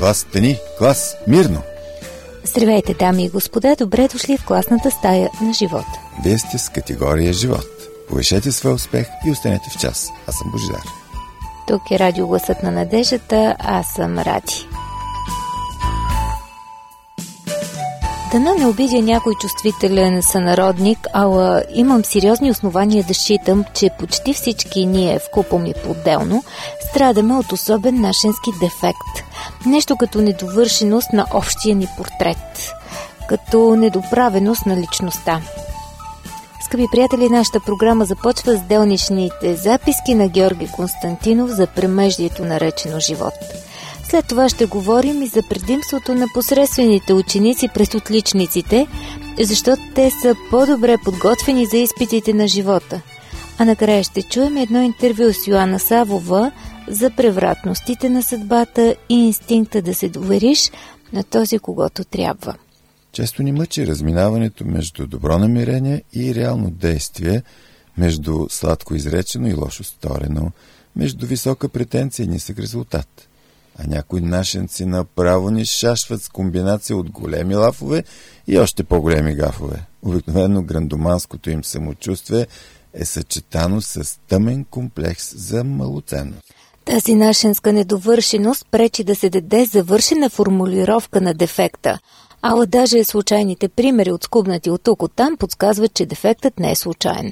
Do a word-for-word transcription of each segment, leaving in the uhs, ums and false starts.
Клас, стани! Клас, мирно! Здравейте, дами и господа, добре дошли в класната стая на живота. Вие сте с категория живот. Повишете своя успех и останете в час. Аз съм Божидар. Тук е радио Гласът на надеждата, аз съм Ради. Дано не обидя някой чувствителен сънародник, ала имам сериозни основания да считам, че почти всички ние вкупом и по-отделно страдаме от особен нашенски дефект. Нещо като недовършеност на общия ни портрет, като недоправеност на личността. Скъпи приятели, нашата програма започва с делничните записки на Георги Константинов за премеждието наречено живот. След това ще говорим и за предимството на посредствените ученици пред отличниците, защото те са по-добре подготвени за изпитите на живота. А накрая ще чуем едно интервю с Йоана Савова за превратностите на съдбата и инстинкта да се довериш на този, когото трябва. Често ни мъчи разминаването между добро намерение и реално действие, между сладко изречено и лошо сторено, между висока претенция и нисък резултат. А някои нашенци направо ни шашват с комбинация от големи лафове и още по-големи гафове. Обикновено грандоманското им самочувствие е съчетано с тъмен комплекс за малоценност. Тази нашенска недовършеност пречи да се даде завършена формулировка на дефекта. Ала даже случайните примери, отскубнати от тук от там, подсказват, че дефектът не е случайен.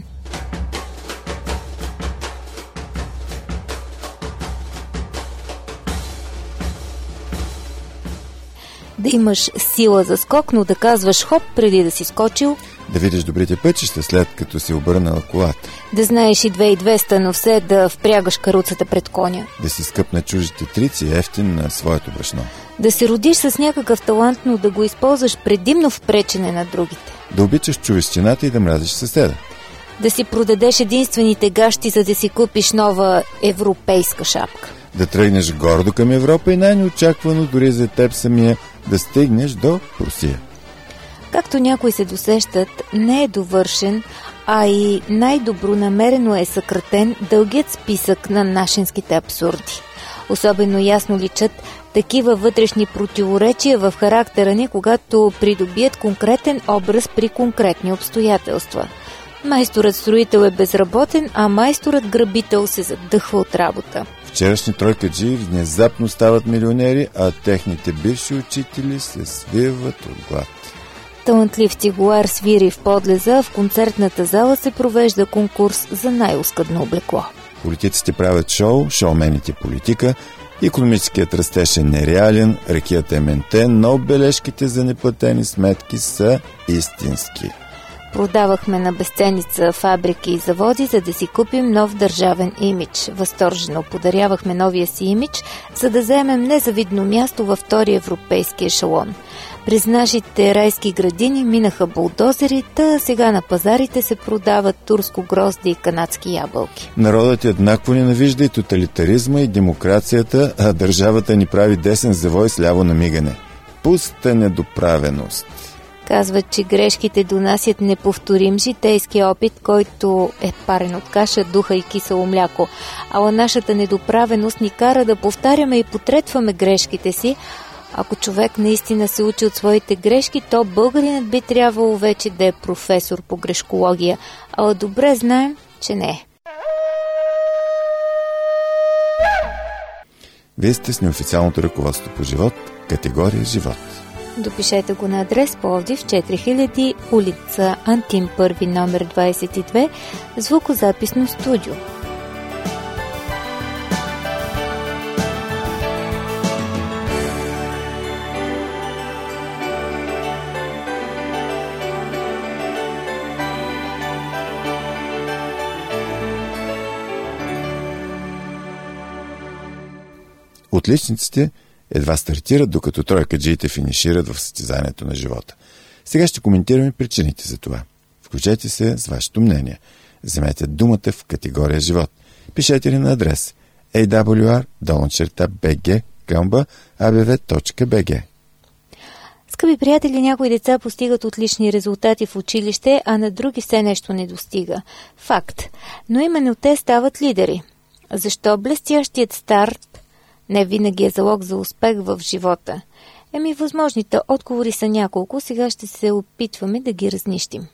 Да имаш сила за скок, но да казваш хоп преди да си скочил. Да видиш добрите пътища след като си обърнала колата. Да знаеш и две и двеста, но все да впрягаш каруцата пред коня. Да си скъп на чуждите трици, ефтин на своето брашно. Да се родиш с някакъв талант, но да го използваш предимно в пречене на другите. Да обичаш човещината и да мразиш съседа. Да си продадеш единствените гащи, за да си купиш нова европейска шапка. Да тръгнеш гордо към Европа и най-неочаквано дори за теб самия да стигнеш до Русия. Както някои се досещат, не е довършен, а и най-добронамерено е съкратен дългият списък на нашинските абсурди. Особено ясно личат такива вътрешни противоречия в характера ни, когато придобият конкретен образ при конкретни обстоятелства. Майсторът строител е безработен, а майсторът грабител се задъхва от работа. Вчерашни тройкаджи внезапно стават милионери, а техните бивши учители се свиват от глад. Талантлив цигулар свири в подлеза, в концертната зала се провежда конкурс за най-оскъдно облекло. Политиците правят шоу, шоумените политика, икономическият растеж е нереален, рекията е ментен, но бележките за неплатени сметки са истински. Продавахме на безценица фабрики и заводи, за да си купим нов държавен имидж. Възторжено подарявахме новия си имидж, за да заемем незавидно място във втори европейски ешелон. През нашите райски градини минаха булдозери, та сега на пазарите се продават турско грозде и канадски ябълки. Народът еднакво ненавижда и тоталитаризма, и демокрацията, а държавата ни прави десен завой с ляво намигане. Пуста недоправеност. Казват, че грешките донасят неповторим житейски опит, който е парен от каша, духа и кисело мляко. Ала нашата недоправеност ни кара да повтаряме и потретваме грешките си. Ако човек наистина се учи от своите грешки, то българинът би трябвало вече да е професор по грешкология. Ала добре знаем, че не е. Вие сте с неофициалното ръководство по живот, категория живот. Допишете го на адрес Пловдив четири хиляди, улица Антим първи, номер двадесет и две, звукозаписно студио. Отличниците едва стартират, докато тройкаджиите финишират в състезанието на живота. Сега ще коментираме причините за това. Включете се с вашето мнение. Вземете думата в категория живот. Пишете ли на адрес ей дабъл ю ар долна черта би джи гъмба а б в точка би джи. Скъпи приятели, някои деца постигат отлични резултати в училище, а на други все нещо не достига. Факт. Но именно те стават лидери. Защо блестящият старт не винаги е залог за успех в живота? Еми, възможните отговори са няколко, сега ще се опитваме да ги разнищим.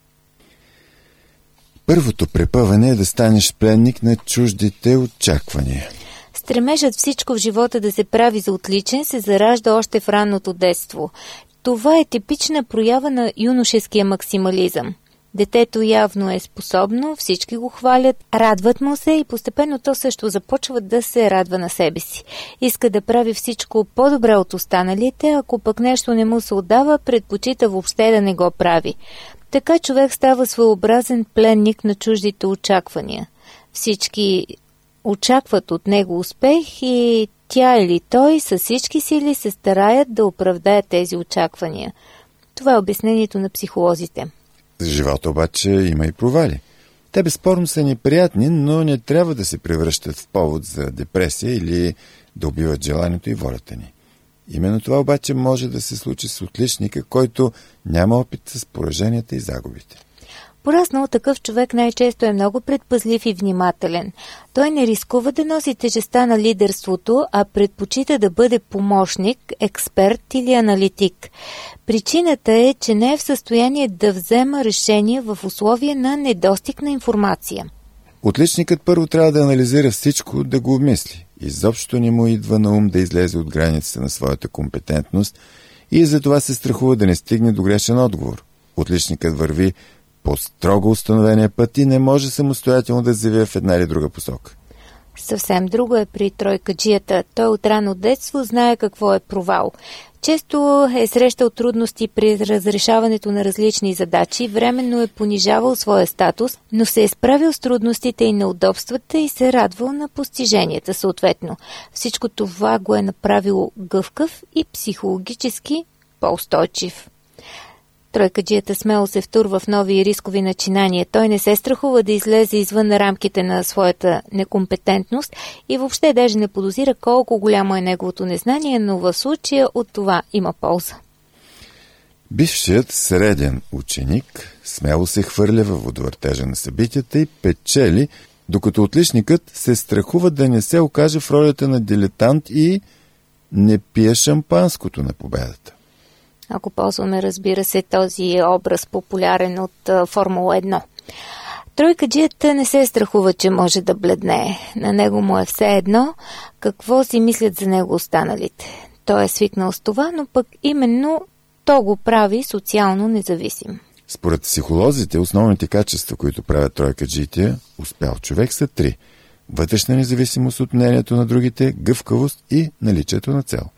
Първото препъване е да станеш пленник на чуждите очаквания. Стремежът всичко в живота да се прави за отличен се заражда още в ранното детство. Това е типична проява на юношеския максимализъм. Детето явно е способно, всички го хвалят, радват му се и постепенно то също започва да се радва на себе си. Иска да прави всичко по-добре от останалите, ако пък нещо не му се отдава, предпочита въобще да не го прави. Така човек става своеобразен пленник на чуждите очаквания. Всички очакват от него успех и тя или той със всички сили се стараят да оправдаят тези очаквания. Това е обяснението на психолозите. За живота обаче има и провали. Те безспорно са неприятни, но не трябва да се превръщат в повод за депресия или да убиват желанието и волята ни. Именно това обаче може да се случи с отличника, който няма опит с пораженията и загубите. Пораснал такъв човек най-често е много предпазлив и внимателен. Той не рискува да носи тежестта на лидерството, а предпочита да бъде помощник, експерт или аналитик. Причината е, че не е в състояние да взема решение в условия на недостиг на информация. Отличникът първо трябва да анализира всичко, да го обмисли. Изобщо не му идва на ум да излезе от границата на своята компетентност и затова се страхува да не стигне до грешен отговор. Отличникът върви по строго установения път и не може самостоятелно да завие в една или друга посока. Съвсем друго е при тройкаджията. Той от рано детство знае какво е провал. Често е срещал трудности при разрешаването на различни задачи, временно е понижавал своя статус, но се е справил с трудностите и неудобствата и се радвал на постиженията съответно. Всичко това го е направило гъвкав и психологически по-устойчив. Тройкаджията смело се втурва в нови рискови начинания. Той не се страхува да излезе извън рамките на своята некомпетентност и въобще даже не подозира колко голямо е неговото незнание, но в случая от това има полза. Бившият среден ученик смело се хвърля във водовъртежа на събитията и печели, докато отличникът се страхува да не се окаже в ролята на дилетант и не пие шампанското на победата. Ако ползваме, разбира се, този образ популярен от а, Формула едно. Тройкаджията не се страхува, че може да бледнее. На него му е все едно какво си мислят за него останалите. Той е свикнал с това, но пък именно то го прави социално независим. Според психолозите, основните качества, които правят тройкаджите, успял човек са три. Вътрешна независимост от мнението на другите, гъвкавост и наличието на цел.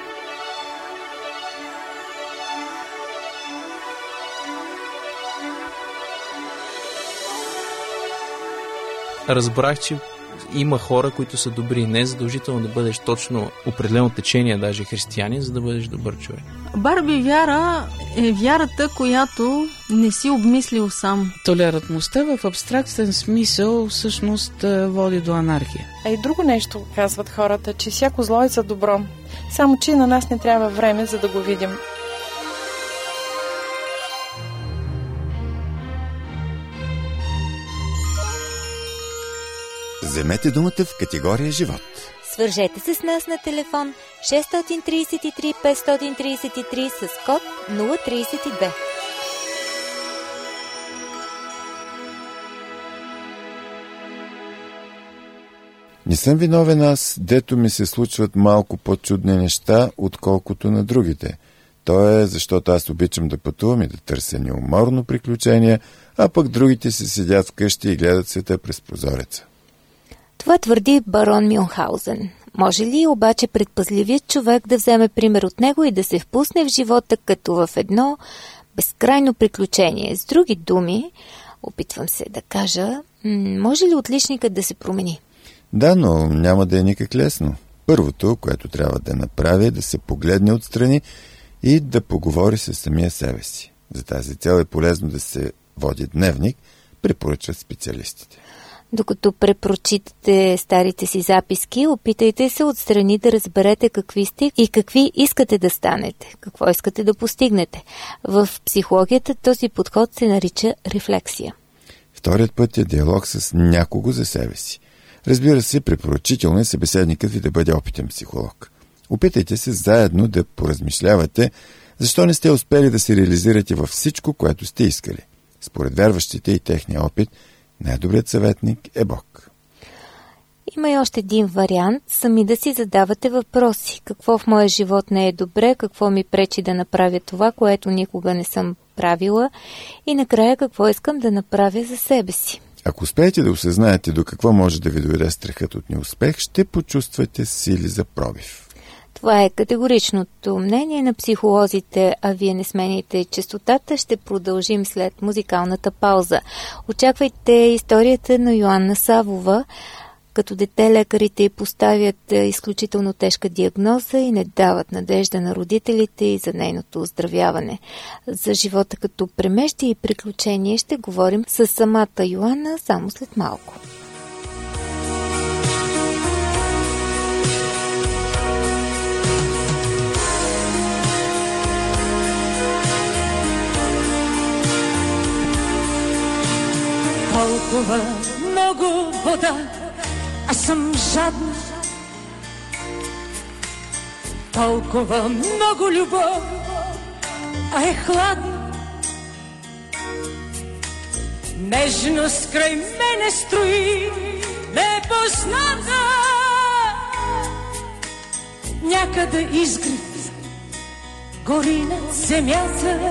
Разбрах, че има хора, които са добри. Не е задължително да бъдеш точно определено течение, даже християнин, за да бъдеш добър човек. Барби вяра е вярата, която не си обмислил сам. Толерантността в абстрактен смисъл всъщност води до анархия. А и друго нещо казват хората, че всяко зло е за добро. Само че на нас не трябва време, за да го видим. Вземете думата в категория живот. Свържете се с нас на телефон шест три три пет три три с код нула три две. Не съм виновен аз, дето ми се случват малко по-чудни неща, отколкото на другите. То е, защото аз обичам да пътувам и да търся неуморно приключения, а пък другите се седят вкъщи и гледат света през прозореца. Това твърди барон Мюнхаузен. Може ли обаче предпазливият човек да вземе пример от него и да се впусне в живота като в едно безкрайно приключение? С други думи, опитвам се да кажа, може ли отличникът да се промени? Да, но няма да е никак лесно. Първото, което трябва да направи, е да се погледне отстрани и да поговори с самия себе си. За тази цел е полезно да се води дневник, препоръчват специалистите. Докато препрочитате старите си записки, опитайте се отстрани да разберете какви сте и какви искате да станете, какво искате да постигнете. В психологията този подход се нарича рефлексия. Вторият път е диалог с някого за себе си. Разбира се, препоръчително е събеседникът ви да бъде опитен психолог. Опитайте се заедно да поразмишлявате защо не сте успели да се реализирате във всичко, което сте искали. Според вярващите и техния опит, най-добрият съветник е Бог. Има и още един вариант. Сами да си задавате въпроси. Какво в моя живот не е добре, какво ми пречи да направя това, което никога не съм правила и накрая какво искам да направя за себе си. Ако успеете да осъзнаете до какво може да ви доведе страхът от неуспех, ще почувствате сили за пробив. Това е категоричното мнение на психолозите, а вие не сменяйте честотата. Ще продължим след музикалната пауза. Очаквайте историята на Йоанна Савова. Като дете лекарите й поставят изключително тежка диагноза и не дават надежда на родителите и за нейното оздравяване. За живота като премежди и приключение ще говорим с самата Йоанна само след малко. Толкова много вода, аз съм жадна. Толкова много любов, а е хладна. Нежност край мене строи, непозната. Някъде изгрев гори над земята.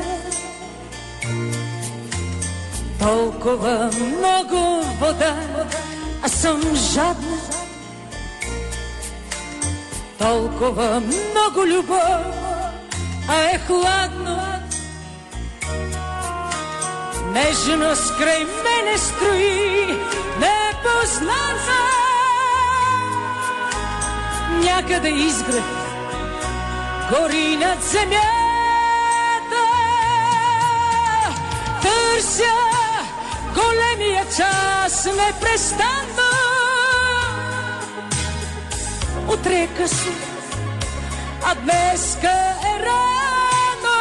Толкова много вода, аз съм жадна. Толкова много любов, а е хладно. Нежност край мене строи, непозната. Някъде изгрев гори над земята. Търся големия час непрестанно. Утре е късно, а днеска е рано.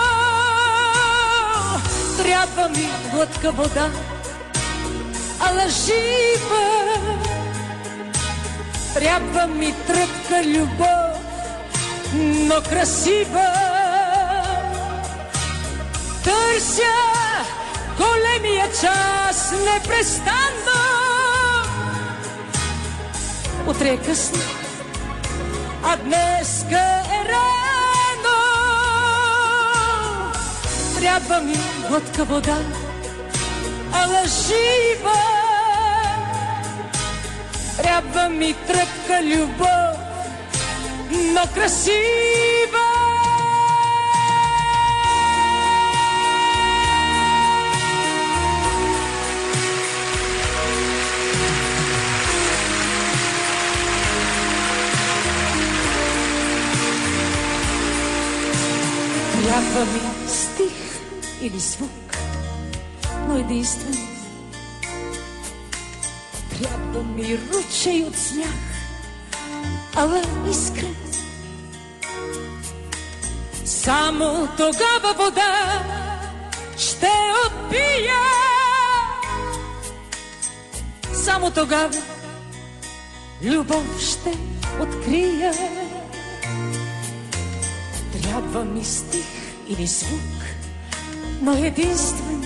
Трябва ми глътка вода, ала жива. Трябва ми тръпка любов, но красива. Търся големия час непрестанно. Утре е късно, а днеска е рано. Трябва ми глътка вода, ала жива. Трябва ми тръпка любов, но красива. Трябва ми стих или звук, но единствен. Трябва ми ручей от смях, ала искрен. Само тогава вода ще отпия. Само тогава любов ще открия. Трябва ми стих или звук, но единствен.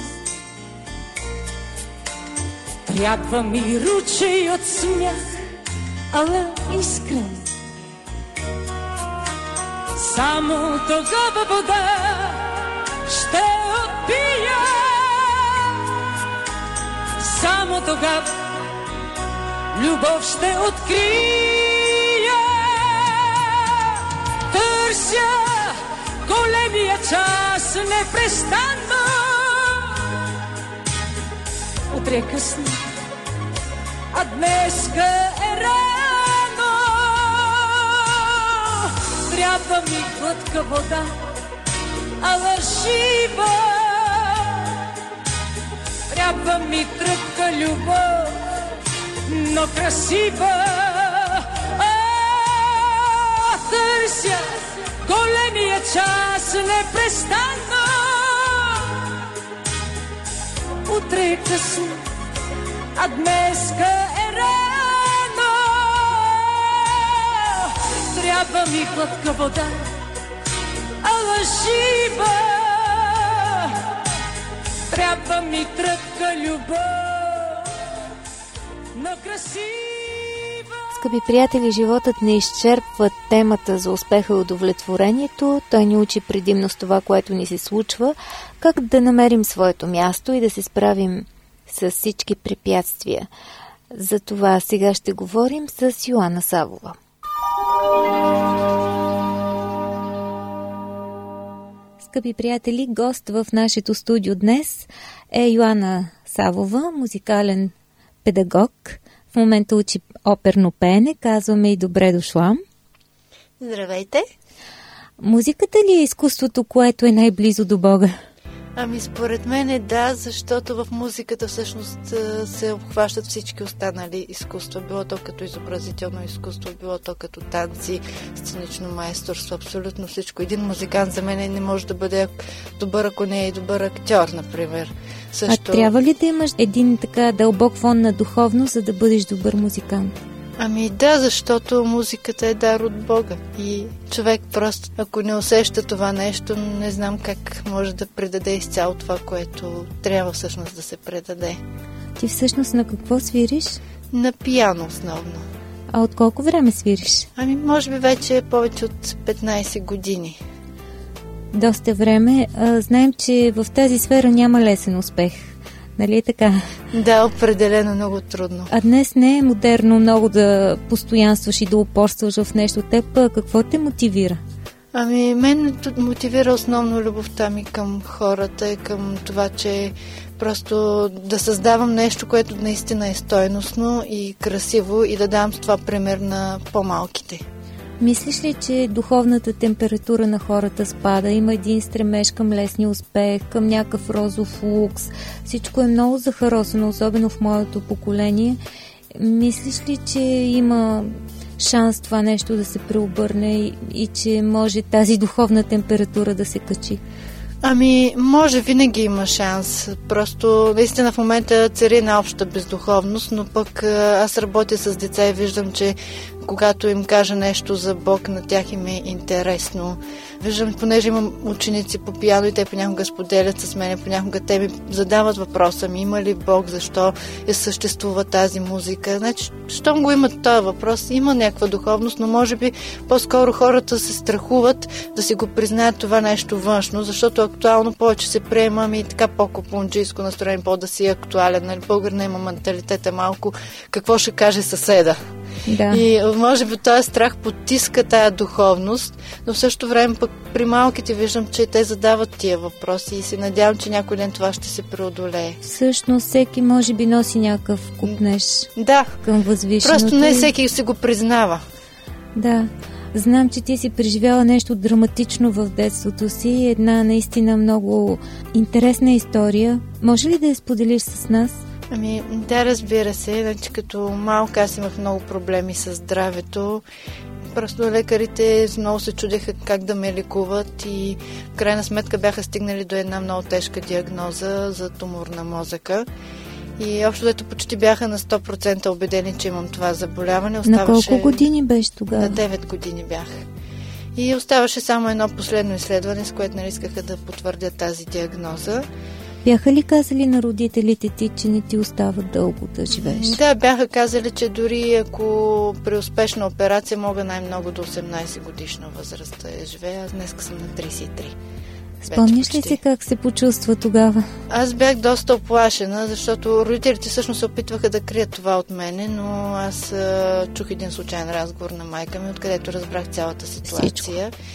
Трябва ми ручей от смях, ала искрен. Само тогава вода ще отпия. Само тогава любов ще открия. Търся големия час непрестанно. Утре е късно, а днеска е рано. Трябва ми глътка вода, ала жива. Трябва ми тръпка любов, но красива. А, търся големия час непрестанно. Утре е късно, а днеска е рано. трябва ми глътка вода, ала шиба. Трябва ми тръпка любов, но красива. Скъпи приятели, животът не изчерпва темата за успеха и удовлетворението. Той ни учи предимно с това, което ни се случва, как да намерим своето място и да се справим с всички препятствия. За това сега ще говорим с Йоана Савова. Скъпи приятели, гост в нашето студио днес е Йоана Савова, музикален педагог. В момента учи оперно пеене. Казваме и добре дошла. Здравейте. Музиката ли е изкуството, което е най-близо до Бога? Ами според мен е да, защото в музиката всъщност се обхващат всички останали изкуства. Било то като изобразително изкуство, било то като танци, сценично майсторство, абсолютно всичко. Един музикант за мен не може да бъде добър, ако не е добър актьор, например. Също... А трябва ли да имаш един така дълбок фон на духовност, за да бъдеш добър музикант? Ами да, защото музиката е дар от Бога и човек просто, ако не усеща това нещо, не знам как може да предаде изцяло това, което трябва всъщност да се предаде. Ти всъщност на какво свириш? На пиано основно. А от колко време свириш? Ами може би вече повече от петнайсет години. Доста време. А, знаем, че в тази сфера няма лесен успех. Нали е така? Да, определено много трудно. А днес не е модерно много да постоянстваш и да упорстваш в нещо. Теб какво те мотивира? Ами, мен мотивира основно любовта ми към хората и към това, че просто да създавам нещо, което наистина е стойностно и красиво и да дам с това пример на по-малките. Мислиш ли, че духовната температура на хората спада? Има един стремеж към лесния успех, към някакъв розов лукс. Всичко е много захаросано, особено в моето поколение. Мислиш ли, че има шанс това нещо да се преобърне и, и че може тази духовна температура да се качи? Ами, може, винаги има шанс. Просто, наистина в момента цари една обща бездуховност, но пък аз работя с деца и виждам, че когато им кажа нещо за Бог, на тях им е интересно. Виждам, понеже имам ученици по пиано и те понякога споделят с мен, понякога те ми задават въпроса ми, има ли Бог, защо е съществува тази музика. Значи, щом го имат този въпрос, има някаква духовност, но може би по-скоро хората се страхуват да си го признаят това нещо външно, защото актуално повече се приема и така по-копунджийско настроение, по-да си актуален. Нали? Българина има менталитета малко какво ще каже съседа. Да. И може би този страх потиска тая духовност, но в същото време пък при малките виждам, че те задават тия въпроси и се надявам, че някой ден това ще се преодолее. Всъщност всеки може би носи някакъв купнеж да, към възвишеното. Просто не всеки си го признава. Да. Знам, че ти си преживяла нещо драматично в детството си, една наистина много интересна история. Може ли да я споделиш с нас? Ами, да, разбира се. Значи, като малка аз имах много проблеми с здравето. Просто лекарите много се чудеха как да ме лекуват и в крайна сметка бяха стигнали до една много тежка диагноза за тумор на мозъка. И общо дето почти бяха на сто процента убедени, че имам това заболяване. Оставаше... На колко години беше тогава? На девет години бях. И оставаше само едно последно изследване, с което не искаха да потвърдят тази диагноза. Бяха ли казали на родителите ти, че не ти остава дълго да живееш? Да, бяха казали, че дори ако при успешна операция мога най-много до осемнайсет годишна възраст да живея. Аз днес съм на трийсет и три. Спомняш ли си как се почувства тогава? Аз бях доста оплашена, защото родителите всъщност се опитваха да крият това от мене, но аз а, чух един случайен разговор на майка ми, откъдето разбрах цялата ситуация. Всичко.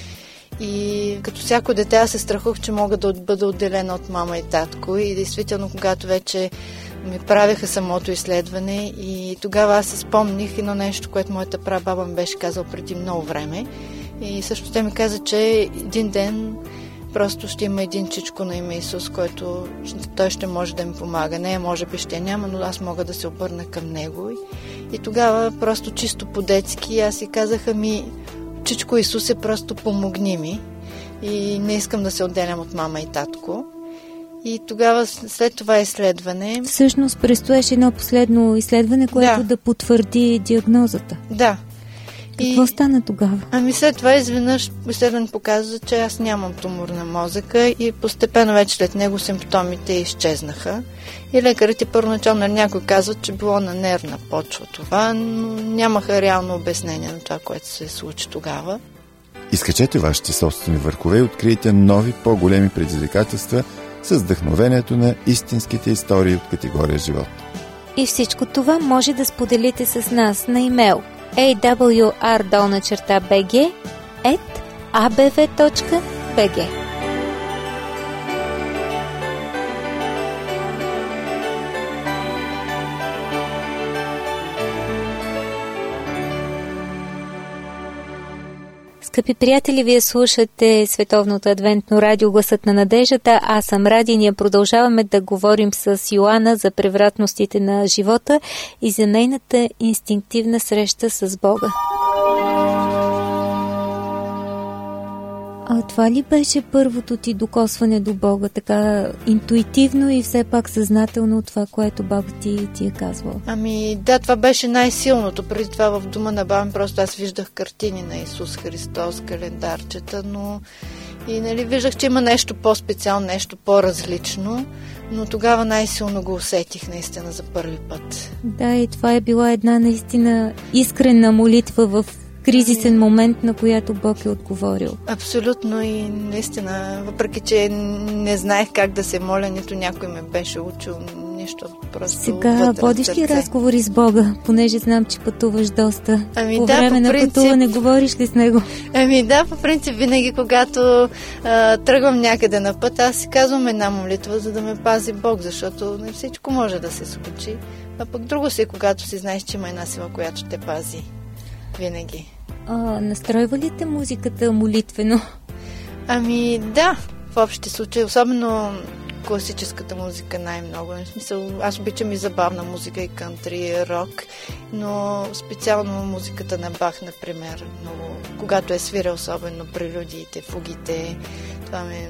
И като всяко дете аз се страхувах, че мога да бъда отделена от мама и татко и действително когато вече ми правеха самото изследване и тогава аз се спомних едно нещо, което моята прабаба ми беше казал преди много време и също те ми каза, че един ден просто ще има един чичко на име Исус, който той ще може да ми помага. Не, може би ще няма, но аз мога да се обърна към него. И тогава просто чисто по-детски аз си казаха ми, чичко Исусе, просто помогни ми. И не искам да се отделям от мама и татко. И тогава след това изследване... Всъщност предстоеше едно последно изследване, което да, да потвърди диагнозата. Да. Какво и... стана тогава? Ами след това изведнъж изследване показва, че аз нямам тумор на мозъка и постепенно вече след него симптомите изчезнаха. И лекарите първоначално някой казват, че било на нервна почва това, но нямаха реално обяснение на това, което се случи тогава. Изкачете вашите собствени върхове и открийте нови, по-големи предизвикателства с вдъхновението на истинските истории от категория живот. И всичко това може да споделите с нас на имейл ей дабъл ю ар долна черта би джи ет а бе ви точка би джи. Скъпи приятели, вие слушате Световното адвентно радио Гласът на надеждата. Аз съм Ради и ние продължаваме да говорим с Йоана за превратностите на живота и за нейната инстинктивна среща с Бога. А това ли беше първото ти докосване до Бога, така интуитивно и все пак съзнателно от това, което баба ти ти е казвала? Ами да, това беше най-силното. Преди това в дома на баба ми просто аз виждах картини на Исус Христос, календарчета, но и нали, виждах, че има нещо по-специално, нещо по-различно, но тогава най-силно го усетих наистина за първи път. Да, и това е била една наистина искрена молитва в кризисен момент, на която Бог е отговорил. Абсолютно и наистина, въпреки че не знаех как да се моля, нито някой ме беше учил, нищо, просто сега водиш ли разговори с Бога, понеже знам, че пътуваш доста? Ами по да, време по на принцип... пътуване говориш ли с него? Ами да, по принцип винаги, когато а, тръгвам някъде на път, аз си казвам една молитва, за да ме пази Бог, защото не всичко може да се случи. А пък друго си, когато си знаеш, че има една сила, която те пази. Винаги. А, настройва ли те музиката молитвено? Ами да, в общи случаи, особено класическата музика най-много. В смисъл, аз обичам и забавна музика, и кантри, и рок, но специално музиката на Бах, например, много, когато е свиря, особено прелюдиите, фугите, това ме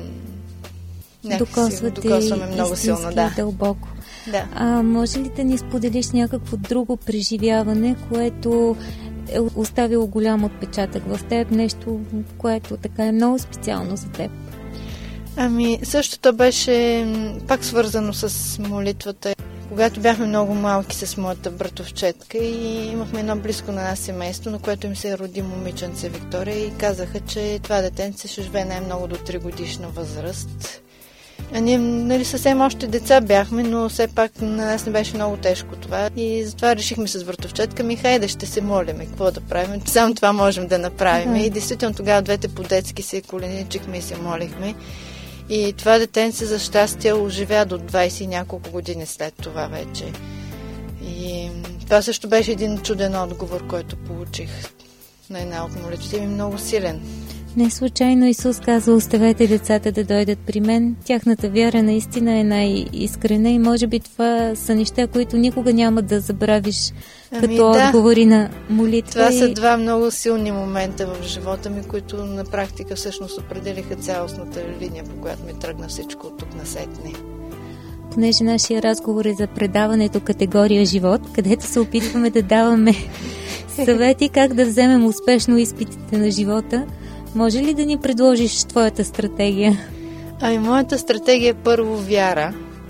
някакси докосваме много силно. Да. Дълбоко. Да. А може ли да ни споделиш някакво друго преживяване, което е оставило голям отпечатък в теб, нещо, което така е много специално за теб? Ами, същото беше пак свързано с молитвата. Когато бяхме много малки с моята братовчетка и имахме едно близко на нас семейство, на което им се роди момиченце Виктория и казаха, че това детенце ще живее най-много до три годишна възраст. А ние, нали, съвсем още деца бяхме, но все пак на нас не беше много тежко това. И затова решихме с братовчетка ми, хайде ще се молиме, какво да правим. Само това можем да направим. Mm-hmm. И действително тогава двете по-детски се коленичихме и се молихме. И това детенце за щастие оживя до двайсет и няколко години след това вече. И това също беше един чуден отговор, който получих на една от молитвите ми, много силен. Не случайно Исус казва, оставете децата да дойдат при мен. Тяхната вяра наистина е най-искрена и може би това са неща, които никога няма да забравиш ами като да. Отговори на молитва. Това и... са два много силни момента в живота ми, които на практика всъщност определиха цялостната линия, по която ми тръгна всичко от тук насетне. Понеже нашия разговор е за предаването категория живот, където се опитваме да даваме съвети как да вземем успешно изпитите на живота, може ли да ни предложиш твоята стратегия? Ами, моята стратегия е първо вяра,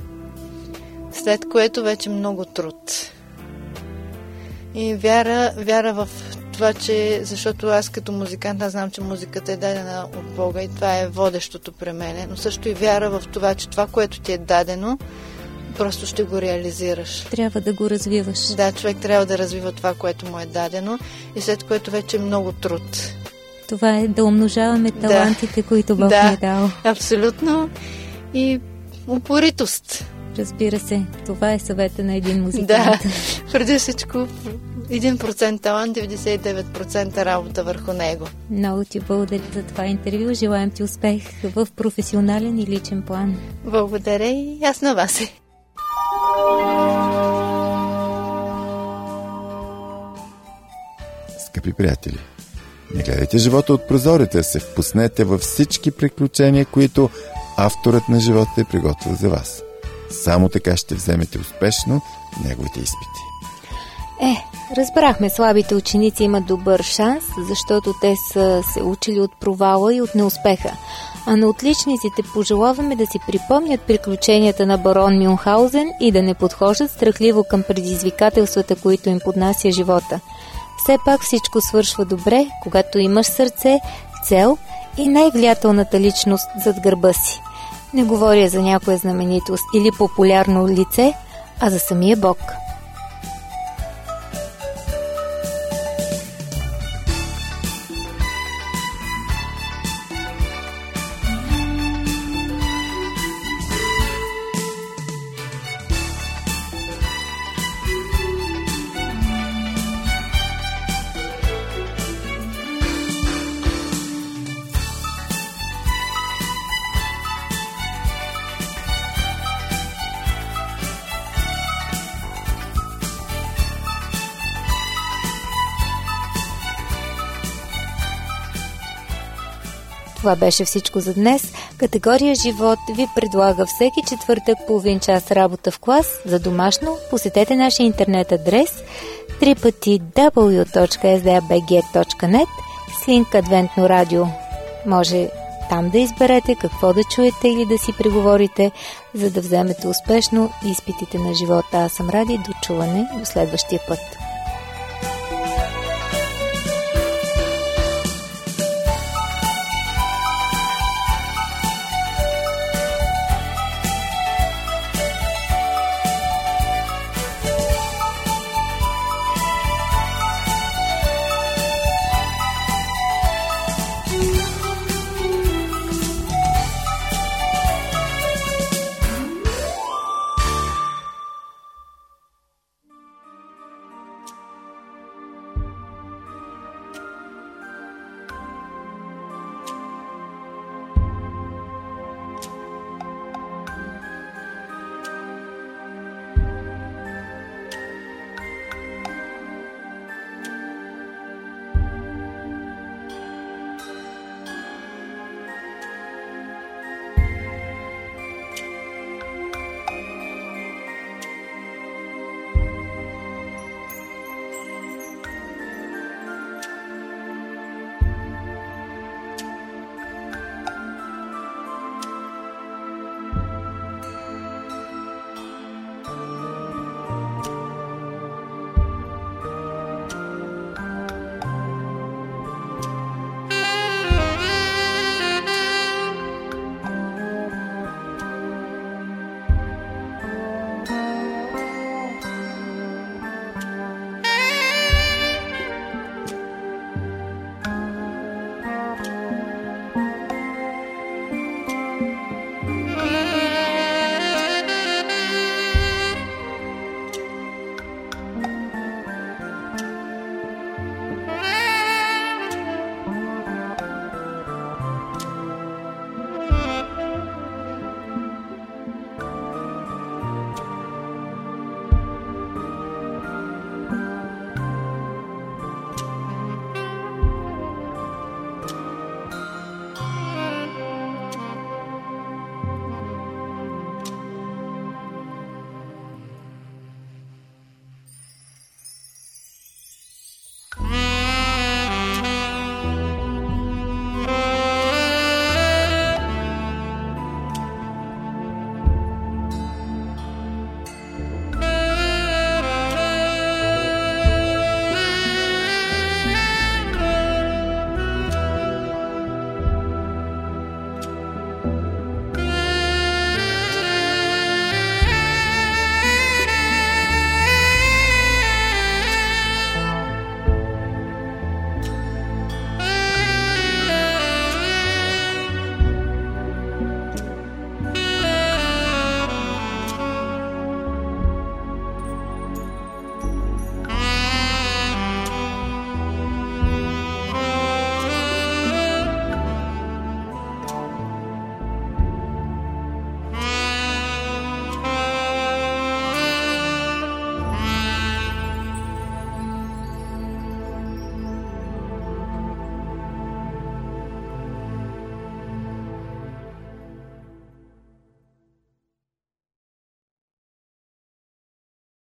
след което вече много труд. И вяра, вяра в това, че, защото аз като музикант, аз знам, че музиката е дадена от Бога и това е водещото при мене, но също и вяра в това, че това, което ти е дадено, просто ще го реализираш. Трябва да го развиваш. Да, човек трябва да развива това, което му е дадено и след което вече е много труд. Това е да умножаваме талантите, да, които Бог да, ни е дал. Абсолютно. И упоритост. Разбира се, това е съвета на един музикант. Да, преди всичко един процент талант, деветдесет и девет процента работа върху него. Много ти благодаря за това интервю. Желаем ти успех в професионален и личен план. Благодаря и аз на вас. Скъпи приятели, не гледайте живота от прозорите, се впуснете във всички приключения, които авторът на живота е приготвил за вас. Само така ще вземете успешно неговите изпити. Е, разбрахме, слабите ученици имат добър шанс, защото те са се учили от провала и от неуспеха. А на отличниците пожелаваме да си припомнят приключенията на барон Мюнхаузен и да не подхождат страхливо към предизвикателствата, които им поднася живота. Все пак всичко свършва добре, когато имаш сърце, цел и най-влиятелната личност зад гърба си. Не говоря за някоя знаменитост или популярно лице, а за самия Бог. Това беше всичко за днес. Категория Живот ви предлага всеки четвъртък половин час работа в клас. За домашно посетете нашия интернет адрес три пъти дабъл ю точка ес ди ей би джи точка нет с линк Адвентно радио. Може там да изберете какво да чуете или да си преговорите, за да вземете успешно изпитите на живота. Аз съм Ради. До чуване до следващия път.